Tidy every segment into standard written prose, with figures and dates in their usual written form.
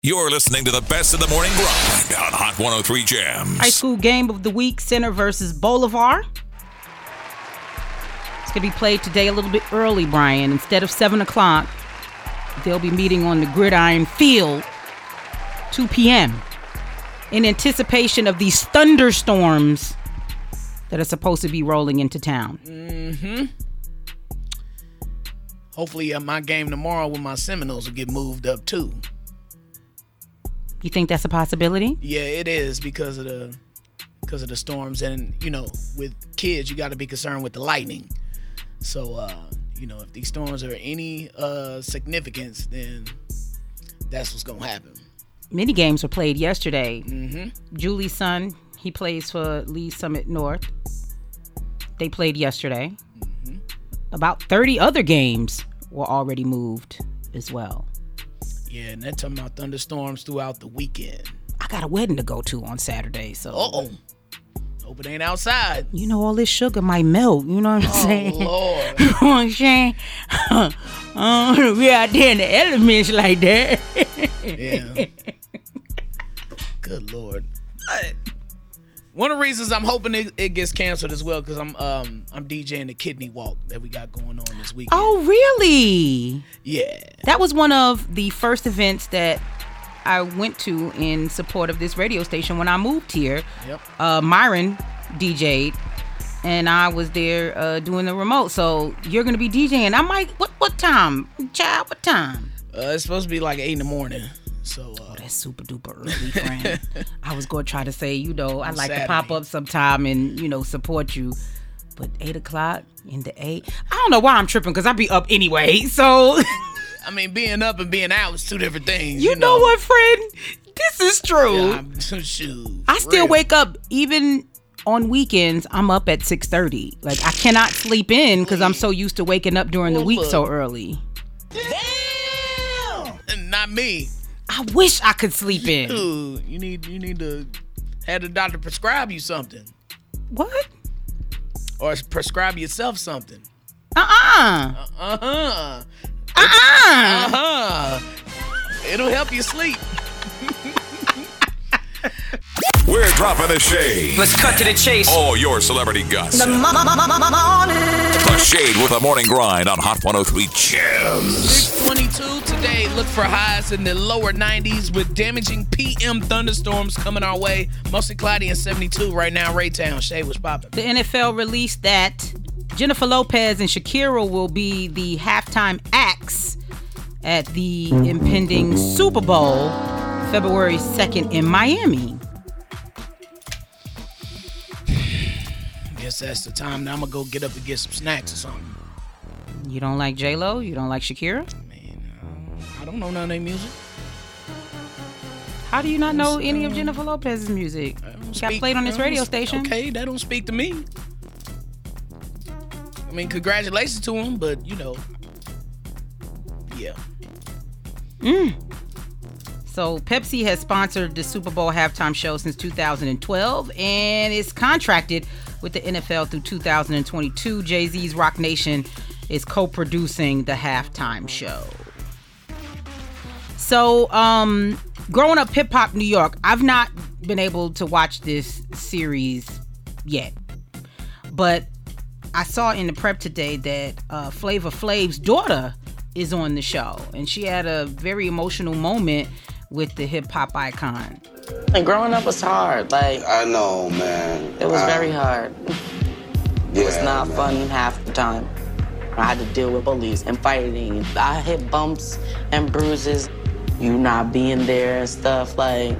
You're listening to the best of the morning grind on Hot 103 Jams. High school game of the week, Center versus Bolivar. It's going to be played today a little bit early, Brian. Instead of 7 o'clock, they'll be meeting on the Gridiron Field, 2 p.m., in anticipation of these thunderstorms that are supposed to be rolling into town. Hopefully my game tomorrow with my Seminoles will get moved up too. You think that's a possibility? Yeah, it is because of the storms, and with kids you got to be concerned with the lightning. So if these storms are any significance, then that's what's gonna happen. Many games were played yesterday. Julie's son, he plays for Lee Summit North. They played yesterday. About 30 other games were already moved as well. Yeah, and they're talking about thunderstorms throughout the weekend. I got a wedding to go to on Saturday, so. Hope it ain't outside. All this sugar might melt. You know what I'm saying? Oh, Lord. You know what I'm saying? We out there in the elements like that. Yeah. Good Lord. One of the reasons I'm hoping it gets canceled as well, because I'm DJing the Kidney Walk that we got going on this weekend. Oh, really? Yeah. That was one of the first events that I went to in support of this radio station when I moved here. Yep. Myron DJ'd, and I was there doing the remote. So you're going to be DJing. I'm like, what time? Child, what time? It's supposed to be like 8 in the morning. So, that's super duper early, friend. I was going to try to say, I'd like Saturday to pop up sometime and, support you. But 8 o'clock into 8, I don't know why I'm tripping, because I be up anyway. So, I mean, being up and being out is two different things. You know what, friend? This is true. Yeah, shoot, I still wake up, even on weekends, I'm up at 6:30. Like, I cannot sleep in because I'm so used to waking up during the week so early. Damn! Not me. I wish I could sleep in. Dude, you need to have the doctor prescribe you something. What? Or prescribe yourself something. It'll help you sleep. We're dropping the shade. Let's cut to the chase. All your celebrity gossip. The The Shade with a morning grind on Hot 103 Jams. 6:22 today. Look for highs in the lower 90s with damaging PM thunderstorms coming our way. Mostly cloudy and 72 right now. Raytown. Shay, what's popping? The NFL released that Jennifer Lopez and Shakira will be the halftime acts at the impending Super Bowl, February 2nd in Miami. Guess that's the time. Now I'm going to go get up and get some snacks or something. You don't like J-Lo? You don't like Shakira? I don't know none of their music. How do you not know any of Jennifer Lopez's music? Got played on this radio station. Okay, that don't speak to me. I mean, congratulations to him, but, yeah. So Pepsi has sponsored the Super Bowl halftime show since 2012 and is contracted with the NFL through 2022. Jay-Z's Rock Nation is co-producing the halftime show. So, growing up Hip Hop New York, I've not been able to watch this series yet. But I saw in the prep today that Flavor Flav's daughter is on the show. And she had a very emotional moment with the hip hop icon. And growing up was hard. I know, man. It was very hard. It was not man. fun half the time. I had to deal with bullies and fighting. I hit bumps and bruises. You not being there and stuff. It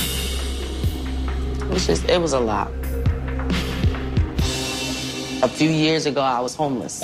was a lot. A few years ago, I was homeless.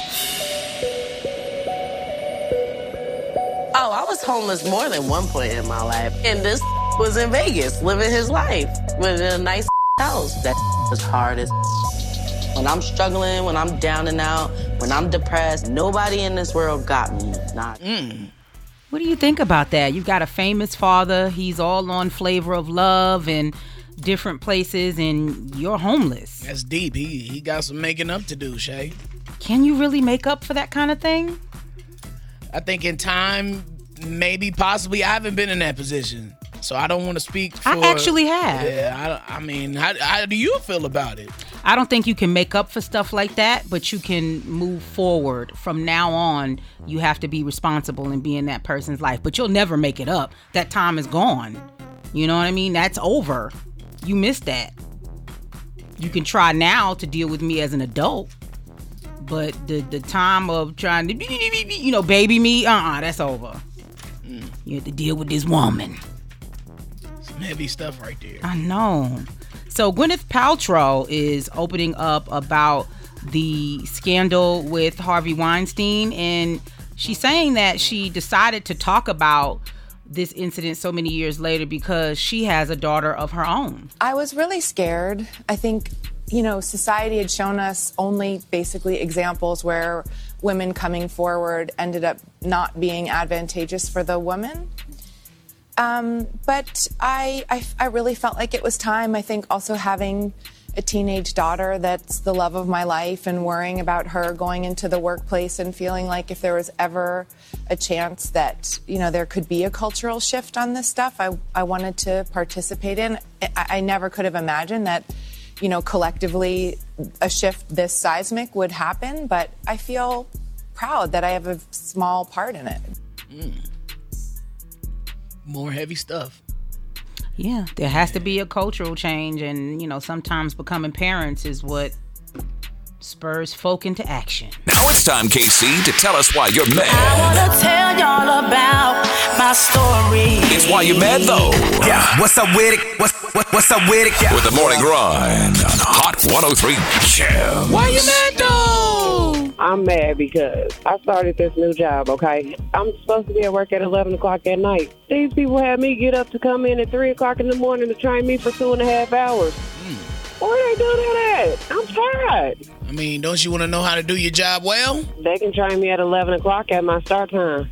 Oh, I was homeless more than one point in my life. And this was in Vegas, living his life with a nice house. That was hard as. When I'm struggling, when I'm down and out, when I'm depressed, nobody in this world got me. Not. What do you think about that? You've got a famous father. He's all on Flavor of Love and different places, and you're homeless. That's deep. He got some making up to do, Shay. Can you really make up for that kind of thing? I think in time, maybe, possibly. I haven't been in that position. So I don't want to speak for... I actually have. Yeah, I mean, how do you feel about it? I don't think you can make up for stuff like that, but you can move forward. From now on, you have to be responsible and be in that person's life. But you'll never make it up. That time is gone. You know what I mean? That's over. You missed that. You can try now to deal with me as an adult. But the time of trying to, baby me, that's over. You have to deal with this woman. Some heavy stuff right there. I know. So Gwyneth Paltrow is opening up about the scandal with Harvey Weinstein, and she's saying that she decided to talk about this incident so many years later because she has a daughter of her own. I was really scared. I think, society had shown us only basically examples where women coming forward ended up not being advantageous for the woman. But I really felt like it was time. I think also having a teenage daughter that's the love of my life and worrying about her going into the workplace and feeling like if there was ever a chance that, there could be a cultural shift on this stuff, I wanted to participate in. I never could have imagined that, collectively a shift this seismic would happen, but I feel proud that I have a small part in it. More heavy stuff. Yeah, there has to be a cultural change, and sometimes becoming parents is what spurs folk into action. Now it's time, KC, to tell us why you're mad. I wanna tell y'all about my story. It's why you're mad, though. Yeah, what's up with it? What's up with it? Yeah. With the morning grind on Hot 103 Jams. Why you mad, though? I'm mad because I started this new job, okay? I'm supposed to be at work at 11 o'clock at night. These people had me get up to come in at 3 o'clock in the morning to train me for 2.5 hours. Why they do that? I'm tired. I mean, don't you want to know how to do your job well? They can train me at 11 o'clock at my start time.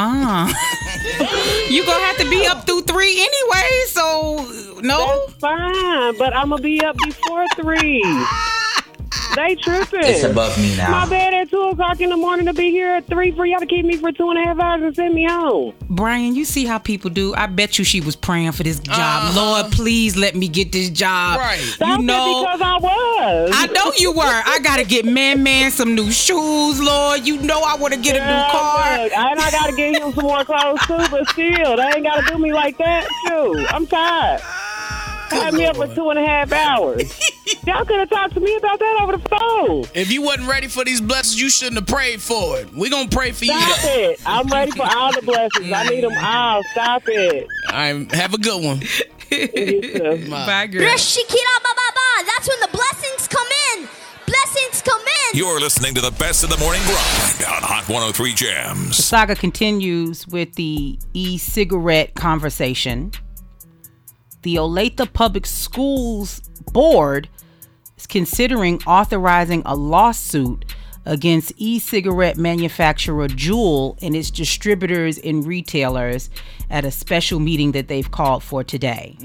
You gonna have to be up through 3 anyway, so no? That's fine, but I'm gonna be up before 3. They tripping. It's above me now. My bed at 2 o'clock in the morning to be here at 3 for y'all to keep me for 2.5 hours and send me home. Brian, you see how people do. I bet you she was praying for this job. Lord, please let me get this job. Right. Stop it because I was. I know you were. I gotta get man some new shoes, Lord. You know I want to get a new car. Look, and I gotta get him some more clothes too, but still, they ain't gotta do me like that too. I'm tired. Had me up for 2.5 hours. Y'all could have talked to me about that over the phone. If you wasn't ready for these blessings, you shouldn't have prayed for it. We're going to pray for Stop you. Stop it. I'm ready for all the blessings. I need them all. Stop it. All right, have a good one. You too. Bye, girl. That's when the blessings come in. Blessings come in. You're listening to the best of the morning grind on Hot 103 Jams. The saga continues with the e-cigarette conversation. The Olathe Public Schools Board is considering authorizing a lawsuit against e-cigarette manufacturer Juul and its distributors and retailers at a special meeting that they've called for today.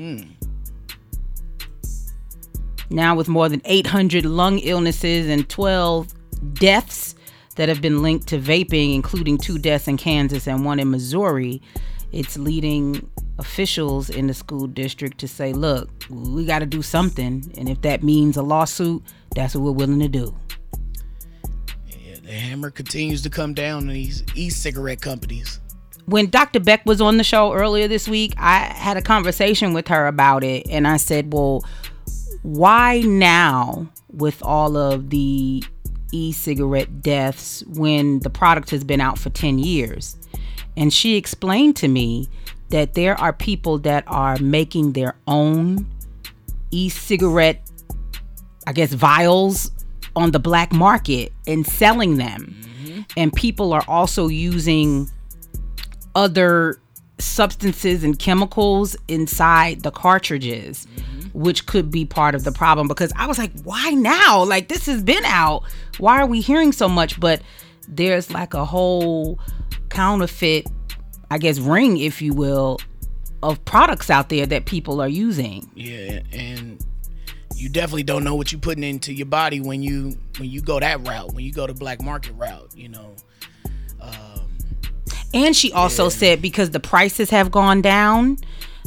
Now, with more than 800 lung illnesses and 12 deaths that have been linked to vaping, including 2 deaths in Kansas and 1 in Missouri, it's leading officials in the school district to say, look, we got to do something. And if that means a lawsuit, that's what we're willing to do. Yeah, the hammer continues to come down on these e-cigarette companies. When Dr. Beck was on the show earlier this week, I had a conversation with her about it. And I said, well, why now with all of the e-cigarette deaths when the product has been out for 10 years? And she explained to me that there are people that are making their own e-cigarette, I guess, vials on the black market and selling them. Mm-hmm. And people are also using other substances and chemicals inside the cartridges, which could be part of the problem. Because I was like, why now? Like, this has been out. Why are we hearing so much? But there's like a whole counterfeit, I guess, ring, if you will, of products out there that people are using. Yeah, and you definitely don't know what you're putting into your body when you go that route, when you go the black market route, you know. And she also said because the prices have gone down,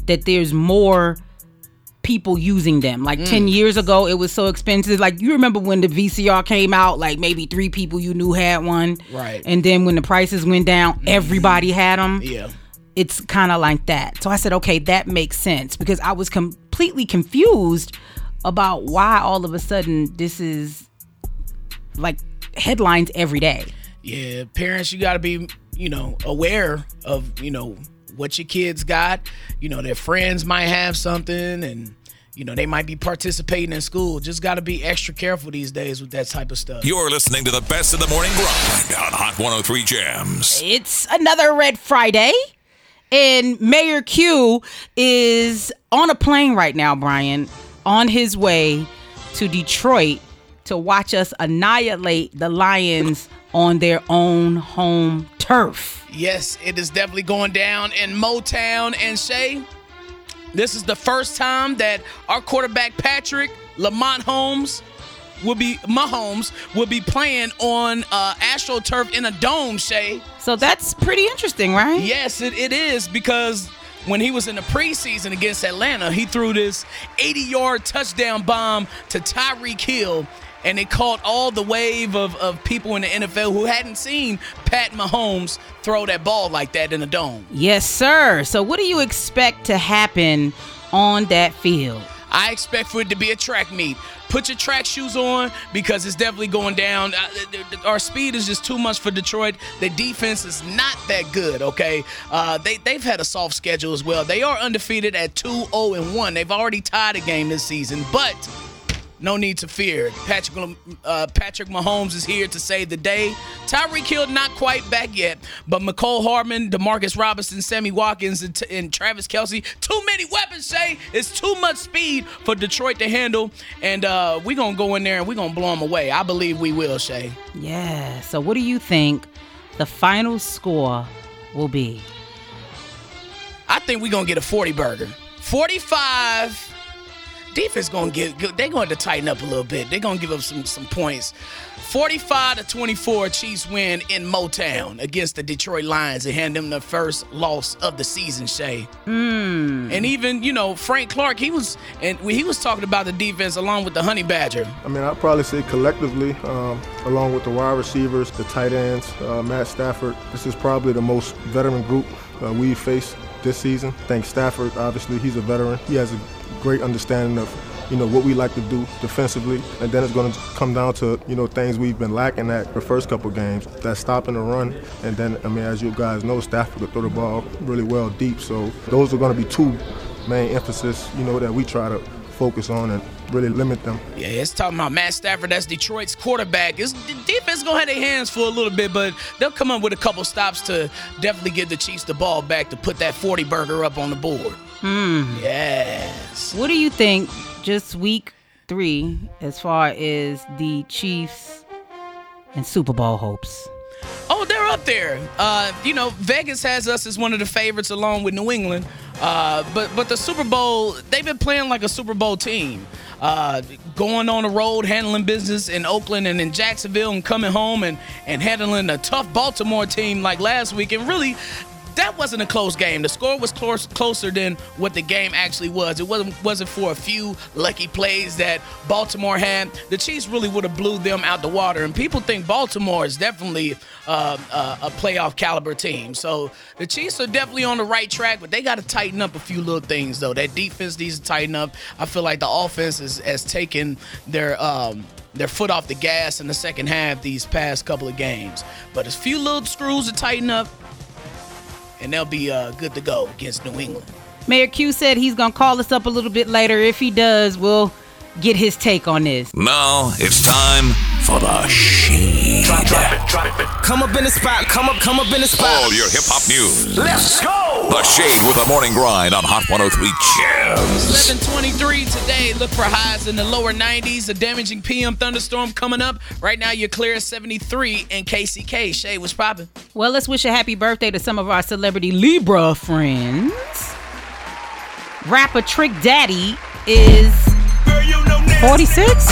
that there's more people using them. Like 10 years ago, it was so expensive. Like, you remember when the VCR came out, like maybe 3 people you knew had one. Right. And then when the prices went down, everybody had them. Yeah. It's kind of like that. So I said, okay, that makes sense, because I was completely confused about why all of a sudden this is like headlines every day. Yeah, parents, you got to be, aware of, what your kids got. Their friends might have something, and they might be participating in school. Just got to be extra careful these days with that type of stuff. You're listening to the best of the morning grind on Hot 103 Jams. It's another Red Friday, and Mayor Q is on a plane right now, Brian, on his way to Detroit to watch us annihilate the Lions on their own home turf. Yes, it is definitely going down in Motown. And Shay, this is the first time that our quarterback Patrick Mahomes will be playing on AstroTurf in a dome, Shay. So that's pretty interesting, right? Yes, it is, because when he was in the preseason against Atlanta, he threw this 80-yard touchdown bomb to Tyreek Hill, and it caught all the wave of people in the NFL who hadn't seen Pat Mahomes throw that ball like that in a dome. Yes, sir. So what do you expect to happen on that field? I expect for it to be a track meet. Put your track shoes on, because it's definitely going down. Our speed is just too much for Detroit. The defense is not that good, okay? They've had a soft schedule as well. They are undefeated at 2-0-1. They've already tied a game this season, but no need to fear. Patrick Mahomes is here to save the day. Tyreek Hill not quite back yet, but McCole Hardman, DeMarcus Robinson, Sammy Watkins, and Travis Kelce, too many weapons, Shay. It's too much speed for Detroit to handle, and we're going to go in there and we're going to blow them away. I believe we will, Shay. Yeah. So what do you think the final score will be? I think we're going to get a 40 burger. 45. Defense they're going to tighten up a little bit. They're going to give up some points. 45-24, Chiefs win in Motown against the Detroit Lions and hand them the first loss of the season, Shay. And even, Frank Clark, he was talking about the defense along with the Honey Badger. I mean, I'd probably say collectively, along with the wide receivers, the tight ends, Matt Stafford, this is probably the most veteran group we've faced this season. I think Stafford, obviously, he's a veteran. He has a great understanding of, what we like to do defensively. And then it's going to come down to, things we've been lacking at the first couple games. That stopping the run. And then, as you guys know, Stafford could throw the ball really well deep. So those are going to be two main emphasis, that we try to focus on and really limit them. Yeah, it's talking about Matt Stafford. That's Detroit's quarterback. The defense is going to have their hands full a little bit, but they'll come up with a couple stops to definitely give the Chiefs the ball back to put that 40 burger up on the board. Yes. What do you think, just week 3, as far as the Chiefs and Super Bowl hopes? Oh, they're up there. Vegas has us as one of the favorites along with New England. But the Super Bowl, they've been playing like a Super Bowl team. Going on the road, handling business in Oakland and in Jacksonville, and coming home and handling a tough Baltimore team like last week. And really, that wasn't a close game. The score was closer than what the game actually was. It wasn't for a few lucky plays that Baltimore had. The Chiefs really would have blew them out the water. And people think Baltimore is definitely a playoff caliber team. So the Chiefs are definitely on the right track, but they got to tighten up a few little things, though. That defense needs to tighten up. I feel like the offense has taken their foot off the gas in the second half these past couple of games. But a few little screws to tighten up, and they'll be good to go against New England. Mayor Q said he's going to call us up a little bit later. If he does, we'll get his take on this. Now it's time for the Shade. Drop it. Come up in the spot. Come up in the spot. All your hip-hop news. Let's go. The Shade with the morning grind on Hot 103 Jams. 7:23 today. Look for highs in the lower 90s. A damaging PM thunderstorm coming up. Right now, you're clear at 73 in KCK. Shay, what's poppin'? Well, let's wish a happy birthday to some of our celebrity Libra friends. Rapper Trick Daddy is 46?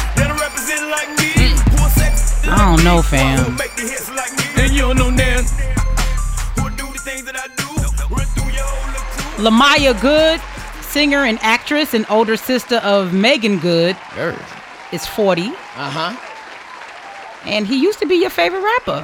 I don't know, fam. And you don't know that. Lamaya Good, singer and actress and older sister of Megan Good, is 40. Uh-huh. And he used to be your favorite rapper.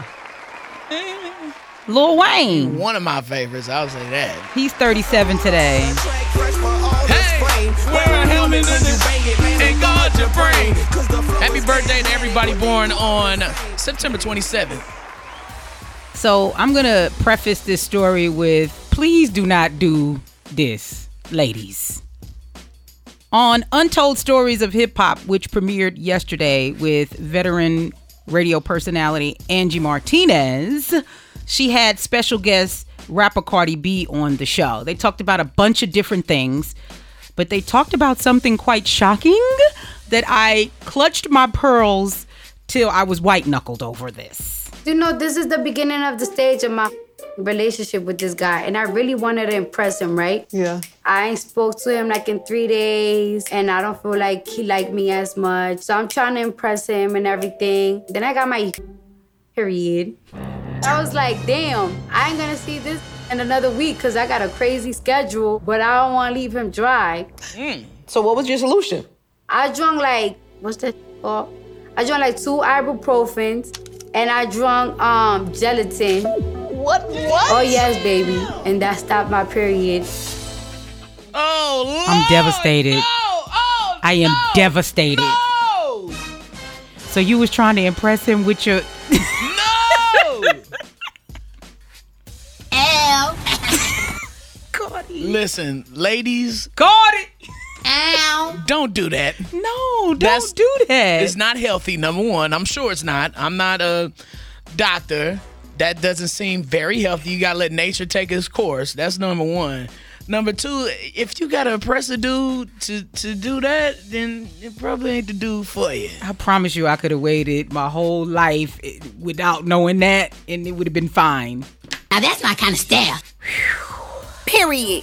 Lil Wayne. One of my favorites, I'll say that. He's 37 today. Hey, wear a helmet and guard your brain. Happy birthday to everybody born on September 27th. So I'm going to preface this story with, please do not do this, ladies. On Untold Stories of Hip Hop, which premiered yesterday with veteran radio personality Angie Martinez, she had special guest rapper Cardi B on the show. They talked about a bunch of different things, but they talked about something quite shocking that I clutched my pearls till I was white-knuckled over this. You know, this is the beginning of the stage of my relationship with this guy, and I really wanted to impress him, right? Yeah. I ain't spoke to him like in 3 days, and I don't feel like he liked me as much. So I'm trying to impress him and everything. Then I got my period. I was like, damn, I ain't gonna see this in another week because I got a crazy schedule, but I don't want to leave him dry. So what was your solution? I drank like, what's that called? I drank like 2 ibuprofens, and I drank gelatin. What? Oh, yes, baby. And that stopped my period. Oh, Lord. I'm devastated. I am devastated. No! So you was trying to impress him with your... No! Ow. Listen, ladies. Cardi! Ow. Don't do that. No, don't do that. It's not healthy, number one. I'm sure it's not. I'm not a doctor. That doesn't seem very healthy. You gotta let nature take its course. That's number one. Number two, if you gotta impress a dude to do that, then it probably ain't the dude for you. I promise you I could have waited my whole life without knowing that, and it would have been fine. Now that's my kind of style. Period.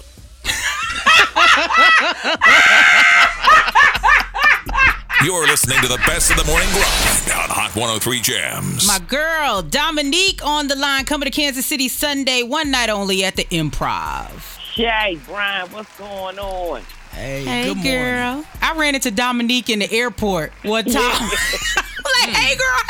You're listening to the best of the morning grind on Hot 103 Jams. My girl, Dominique, on the line, coming to Kansas City Sunday, one night only at the Improv. Hey, Brian, what's going on? Hey, good girl. morning. I ran into Dominique in the airport one time. I'm like, hey, girl,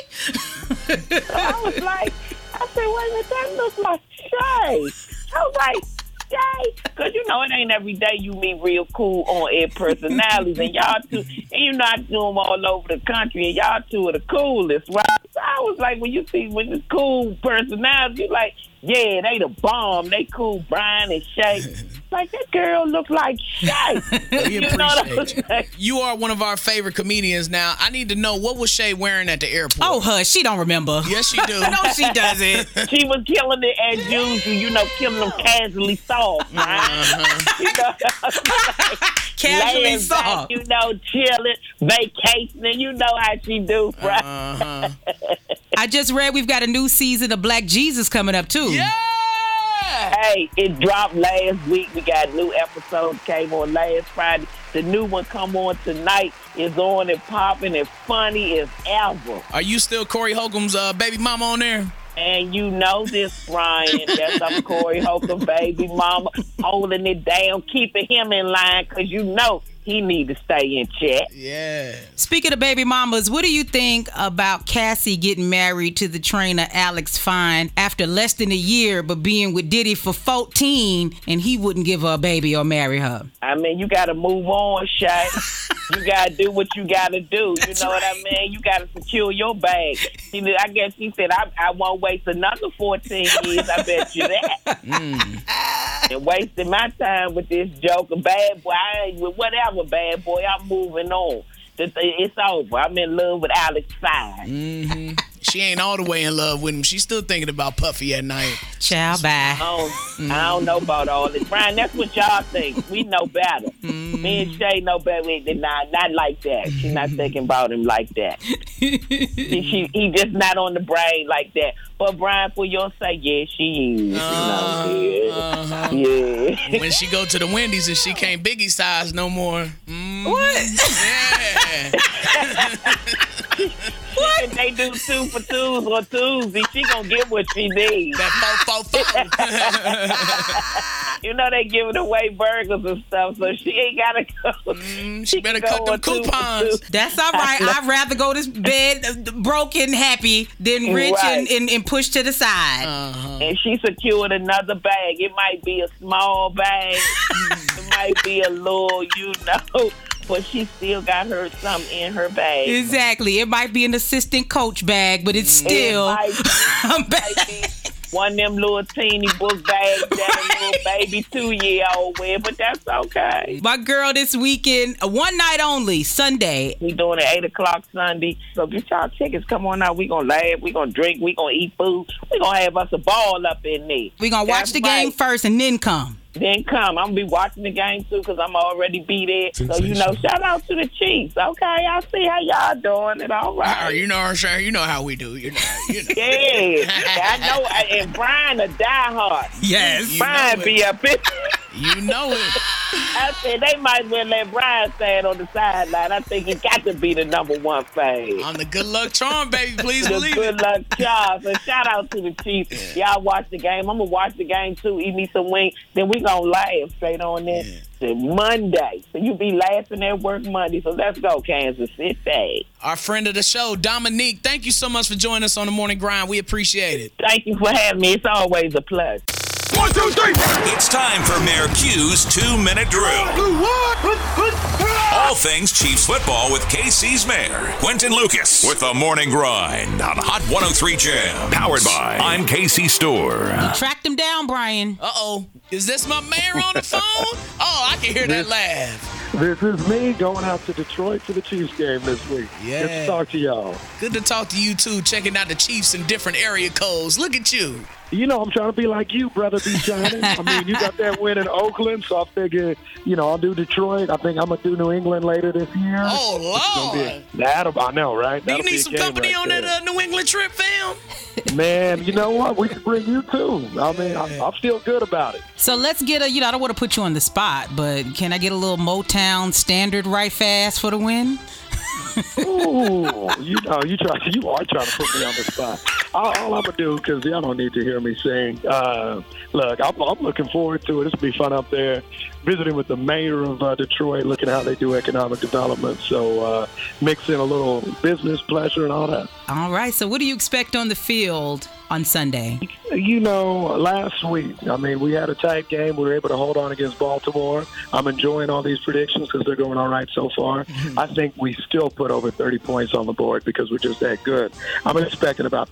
hey. I was like, I said, wait a minute, that looks like Shay. I was like, Shay, because you know it ain't every day you meet real cool on-air personalities, and y'all two, and you know I do them all over the country, and y'all two are the coolest, right? So I was like, when this cool personality, you like, yeah, they the bomb, they cool, Brian and Shay. Like, that girl look like Shay. We appreciate you. You are one of our favorite comedians. Now, I need to know, what was Shay wearing at the airport? Oh, hush, she don't remember. Yes, she do. No, she doesn't. She was killing it as usual, you know, killing them casually soft, right? You know, Casually soft. Back, you know, chilling, vacationing, you know how she do, right? I just read we've got a new season of Black Jesus coming up, too. Yeah! Hey, it dropped last week. We got a new episode came on last Friday. The new one come on tonight. Is on and popping and funny as ever. Are you still Corey Holcomb's baby mama on there? And you know this, Brian. That's I'm Corey Holcomb, baby mama, holding it down, keeping him in line, because you know he need to stay in check. Yeah. Speaking of baby mamas, what do you think about Cassie getting married to the trainer Alex Fine after less than a year, but being with Diddy for 14, and he wouldn't give her a baby or marry her? I mean, you got to move on, Shay. You got to do what you got to do. You know what I mean? You got to secure your bag. I guess he said, I won't waste another 14 years. I bet you that. And wasting my time with this joker. Bad boy, I ain't with whatever, bad boy. I'm moving on. It's over. I'm in love with Alex Fine. Mm-hmm. She ain't all the way in love with him. She's still thinking about Puffy at night. Ciao, bye. I don't know about all this. Brian, that's what y'all think. We know better. Me and Shay know better. Not like that. She's not thinking about him like that. He just not on the brain like that. But Brian, for your sake, yeah, she is. Yeah. When she go to the Wendy's and she can't Biggie size no more. What? Yeah. If they do 2 for 2s or Tuesday, she gonna get what she needs. That 4. You know they giving away burgers and stuff, so she ain't gotta go. She better cut them coupons. That's all right. I'd rather go to bed broken, happy than rich and pushed to the side. And she secured another bag. It might be a small bag. It might be a little, but she still got her something in her bag. Exactly. It might be an assistant coach bag, but it's still a bag. One of them little teeny book bags that a little baby 2-year-old wear, but that's okay. My girl this weekend, one night only, Sunday. We doing it 8 o'clock Sunday. So get y'all tickets. Come on out. We gonna laugh. We gonna drink. We gonna eat food. We gonna have us a ball up in there. We gonna watch the game first and then come. Then come. I'm gonna be watching the game too because I'm already be there. So shout out to the Chiefs. Okay, I see how y'all doing it. All right. You know how we do. You know. Yeah, I know. And Brian a diehard. Yes, Brian be up in. You know it. I said they might as well let Brian stand on the sideline. I think he got to be the #1 fan. I'm the good luck charm, baby. Please believe it. Good luck charm. So shout out to the Chiefs. Y'all watch the game. I'm gonna watch the game too. Eat me some wings. Then we gonna laugh straight on there. Monday. So you be laughing at work Monday. So let's go, Kansas City. Our friend of the show, Dominique, thank you so much for joining us on the Morning Grind. We appreciate it. Thank you for having me. It's always a pleasure. 1, 2, 3. It's time for Mayor Q's 2-minute drill. All things Chiefs football with KC's mayor, Quentin Lucas, with the Morning Grind on Hot 103 Jam. Powered by I'm KC Store. You tracked him down, Brian. Uh-oh. Is this my mayor on the phone? Oh, I can hear that laugh. This is me going out to Detroit for the Chiefs game this week. Yeah. Good to talk to y'all. Good to talk to you, too, checking out the Chiefs in different area codes. Look at you. You know, I'm trying to be like you, brother B. Shining. I mean, you got that win in Oakland, so I figured, I'll do Detroit. I think I'm going to do New England later this year. Oh, Lord. I know, right? Do you need some company on that New England trip, fam? Man, you know what? We can bring you, too. I mean, I feel good about it. So let's get I don't want to put you on the spot, but can I get a little Motown standard right fast for the win? Ooh, you are trying to put me on the spot. All I'm gonna do, because y'all don't need to hear me sing. Look, I'm looking forward to it. This will be fun up there, visiting with the mayor of Detroit, looking at how they do economic development. So mix in a little business pleasure and all that. All right. So what do you expect on the field on Sunday? Last week, we had a tight game. We were able to hold on against Baltimore. I'm enjoying all these predictions because they're going all right so far. I think we still put over 30 points on the board because we're just that good. I'm expecting about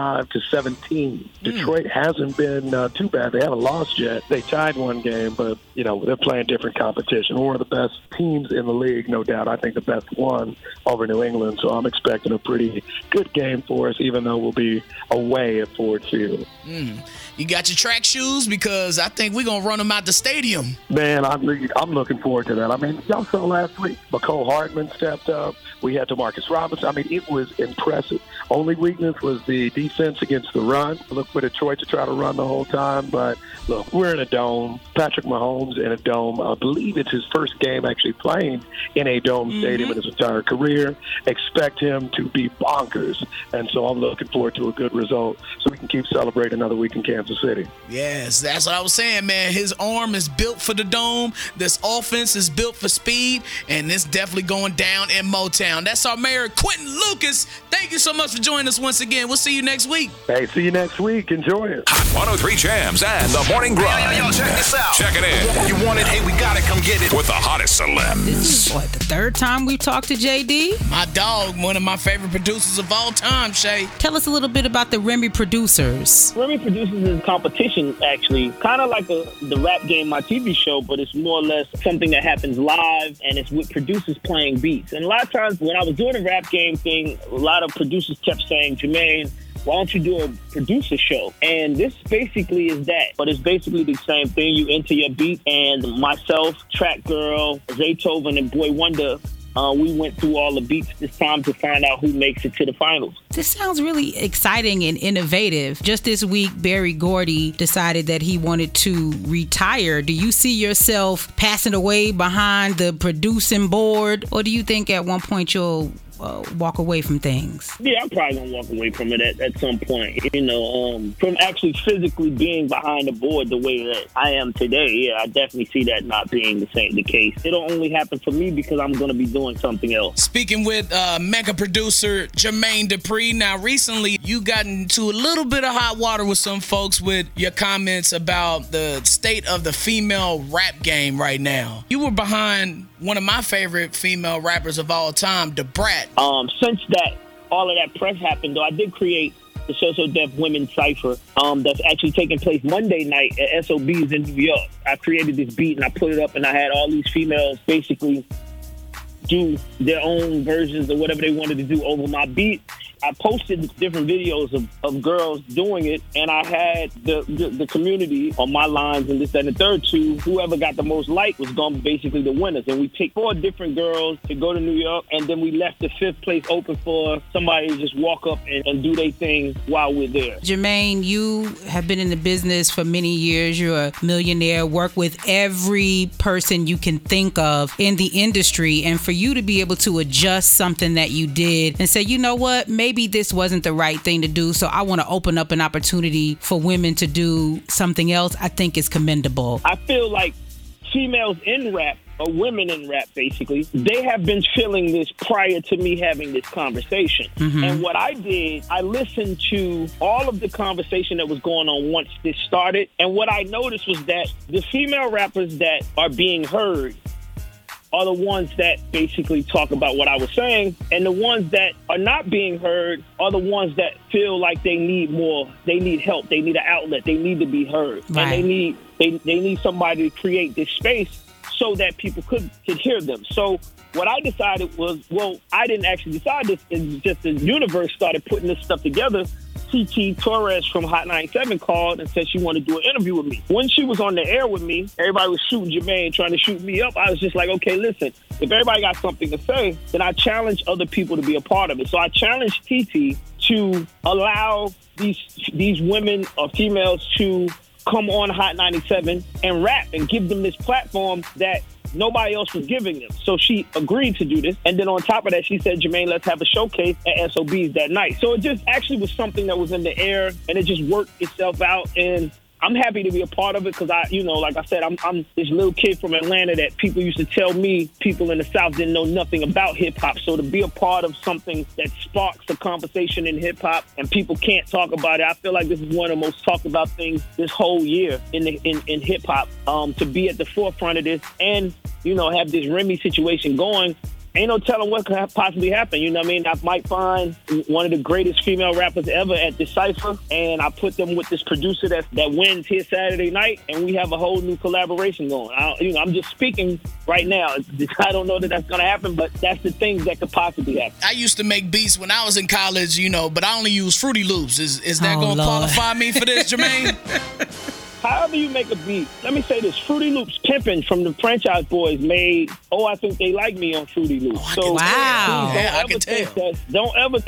35-17. Detroit hasn't been too bad. They haven't lost yet. They tied one game, but, they're playing different competition. We're one of the best teams in the league, no doubt. I think the best one over New England. So I'm expecting a pretty good game for us, even though we'll be away at Ford Field. You got your track shoes? Because I think we're going to run them out the stadium. Man, I'm looking forward to that. Y'all saw last week, McCole Hardman stepped up. We had DeMarcus Robinson. It was impressive. Only weakness was the defense against the run. Look for Detroit to try to run the whole time. But, look, we're in a dome. Patrick Mahomes in a dome. I believe it's his first game actually playing in a dome stadium in his entire career. Expect him to be bonkers. And so I'm looking forward to a good result so we can keep celebrating another week in Kansas City. Yes, that's what I was saying, man. His arm is built for the dome. This offense is built for speed. And it's definitely going down in Motown. That's our mayor, Quentin Lucas. Thank you so much for joining us once again. We'll see you next week. Hey, see you next week. Enjoy it. 103 Jams and the Morning Grind. Yo, check this out. Check it in. You want it? Hey, we got it. Come get it. With the hottest celebs. This is the third time we've talked to JD? My dog, one of my favorite producers of all time, Shay. Tell us a little bit about the Remy Producers. Remy Producers is a competition, actually. Kind of like the Rap Game, my TV show, but it's more or less something that happens live, and it's with producers playing beats. And a lot of times when I was doing the Rap Game thing, a lot of producers kept saying, Jermaine, why don't you do a producer show? And this basically is that. But it's basically the same thing. You enter your beat, and myself, Track Girl, Zaytoven, and Boy Wonder, we went through all the beats this time to find out who makes it to the finals. This sounds really exciting and innovative. Just this week, Berry Gordy decided that he wanted to retire. Do you see yourself passing away behind the producing board? Or do you think at one point you'll walk away from things? Yeah, I'm probably gonna walk away from it at some point. From actually physically being behind the board the way that I am today. Yeah, I definitely see that not being the case. It'll only happen for me because I'm gonna be doing something else. Speaking with mega producer Jermaine Dupri. Now, recently you got into a little bit of hot water with some folks with your comments about the state of the female rap game right now. You were behind one of my favorite female rappers of all time, Da Brat. Since all of that press happened, though, I did create the So Deaf Women Cypher that's actually taking place Monday night at SOBs in New York. I created this beat and I put it up, and I had all these females basically do their own versions of whatever they wanted to do over my beat. I posted different videos of girls doing it, and I had the community on my lines and this, that, and the third to whoever got the most like was going to be basically the winners. And we picked 4 different girls to go to New York, and then we left the 5th place open for somebody to just walk up and do their thing while we're there. Jermaine, you have been in the business for many years. You're a millionaire, work with every person you can think of in the industry. And for you to be able to adjust something that you did and say, you know what, maybe this wasn't the right thing to do, so I want to open up an opportunity for women to do something else, I think is commendable. I feel like females in rap, or women in rap basically, they have been feeling this prior to me having this conversation. Mm-hmm. And what I did, I listened to all of the conversation that was going on once this started, and what I noticed was that the female rappers that are being heard are the ones that basically talk about what I was saying, and the ones that are not being heard are the ones that feel like they need more, they need help, they need an outlet, they need to be heard. Right. And they need somebody to create this space so that people could hear them. So what I decided was, well, I didn't actually decide this, it's just the universe started putting this stuff together. TT Torres from Hot 97 called and said she wanted to do an interview with me. When she was on the air with me, everybody was shooting Jermaine, trying to shoot me up. I was just like, okay, listen, if everybody got something to say, then I challenge other people to be a part of it. So I challenged TT to allow these women or females to come on Hot 97 and rap and give them this platform that nobody else was giving them. So she agreed to do this. And then on top of that, she said, Jermaine, let's have a showcase at SOBs that night. So it just actually was something that was in the air, and it just worked itself out. And I'm happy to be a part of it because like I said, I'm this little kid from Atlanta that people used to tell me people in the South didn't know nothing about hip hop. So to be a part of something that sparks a conversation in hip hop and people can't talk about it, I feel like this is one of the most talked about things this whole year in hip hop. To be at the forefront of this and have this Remy situation going. Ain't no telling what could possibly happen. You know what I mean? I might find one of the greatest female rappers ever at this cypher, and I put them with this producer that wins here Saturday night, and we have a whole new collaboration going. I'm just speaking right now. I don't know that that's going to happen, but that's the things that could possibly happen. I used to make beats when I was in college, but I only use Fruity Loops. Is that going to qualify me for this, Jermaine? However you make a beat, let me say this. Fruity Loops Pimpin' from the Franchise Boys made I Think They Like Me on Fruity Loops. Wow. I can tell. Don't ever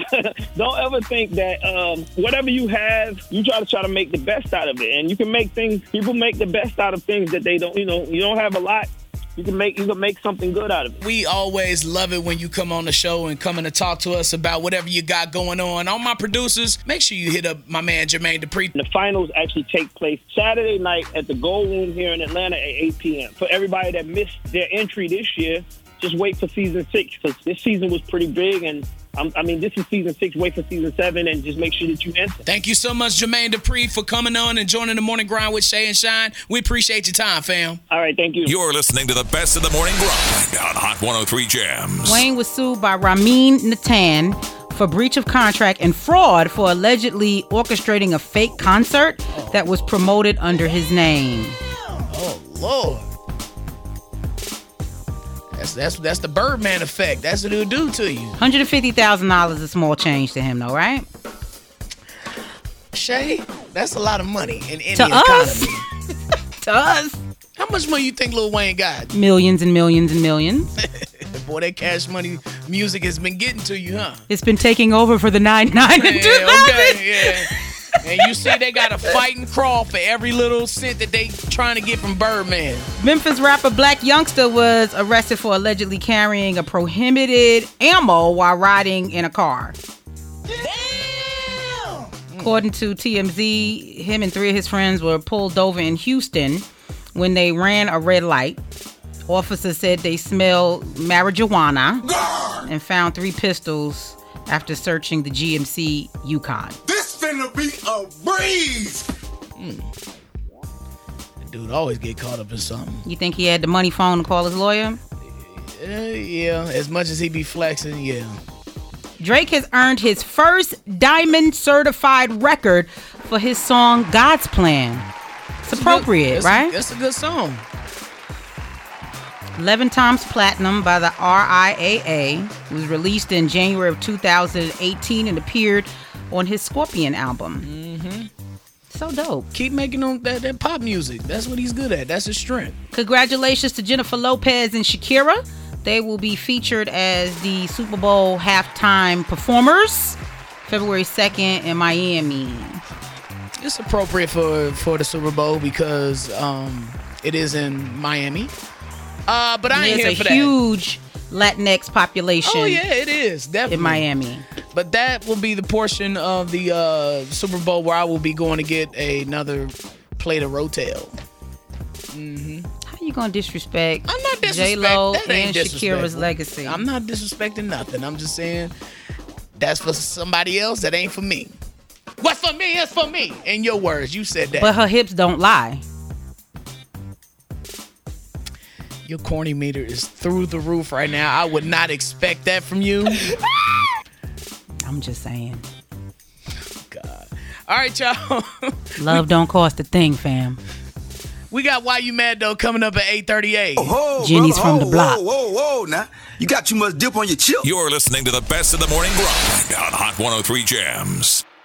think that whatever you have, you try to make the best out of it. And you can make people make the best out of things that they don't, you don't have a lot. You can make something good out of it. We always love it when you come on the show and come in to talk to us about whatever you got going on. All my producers, make sure you hit up my man Jermaine Dupri. The finals actually take place Saturday night at the Gold Room here in Atlanta at 8 p.m. For everybody that missed their entry this year, just wait for season 6 because this season was pretty big, and this is season 6. Wait for season 7 and just make sure that you enter. Thank you so much, Jermaine Dupri, for coming on and joining the Morning Grind with Shay and Shine. We appreciate your time, fam. All right, thank you. You're listening to the best of the Morning Grind on Hot 103 Jams. Wayne was sued by Ramin Natan for breach of contract and fraud for allegedly orchestrating a fake concert that was promoted under his name. Oh, Lord. That's the Birdman effect. That's what it'll do to you. $150,000 is small change to him, though, right? Shay, that's a lot of money in any economy. To us. How much money you think Lil Wayne got? Millions and millions and millions. Boy, that Cash Money music has been getting to you, huh? It's been taking over for the 9-9 and 2000. Okay, yeah. And you see they got to fight and crawl for every little cent that they trying to get from Birdman. Memphis rapper Black Youngster was arrested for allegedly carrying a prohibited ammo while riding in a car. Damn! According to TMZ, him and 3 of his friends were pulled over in Houston when they ran a red light. Officers said they smelled marijuana and found 3 pistols after searching the GMC Yukon. This finna be a breeze. The dude always get caught up in something. You think he had the money phone to call his lawyer? Yeah, as much as he be flexing, yeah. Drake has earned his first diamond certified record for his song God's Plan. It's appropriate, right? That's a good song. 11 times platinum by the RIAA. It was released in January of 2018 and appeared on his Scorpion album. Mm-hmm. So dope. Keep making that pop music. That's what he's good at. That's his strength. Congratulations to Jennifer Lopez and Shakira. They will be featured as the Super Bowl halftime performers February 2nd in Miami. It's appropriate for the Super Bowl because it is in Miami. But I ain't here for that. There's a huge Latinx population. Oh yeah, it is definitely in Miami. But that will be the portion of the Super Bowl where I will be going to get another plate of Rotel. Mm-hmm. How you gonna disrespect? I'm not disrespecting J-Lo and Shakira's legacy. I'm not disrespecting nothing. I'm just saying that's for somebody else. That ain't for me. What's for me is for me. In your words, you said that. But her hips don't lie. Your corny meter is through the roof right now. I would not expect that from you. I'm just saying. God. All right, y'all. Love don't cost a thing, fam. We got Why You Mad Though coming up at 8:38. Jenny's from the block. Whoa, now. You got too much dip on your chip. You're listening to the best of the morning grind on Hot 103 Jams.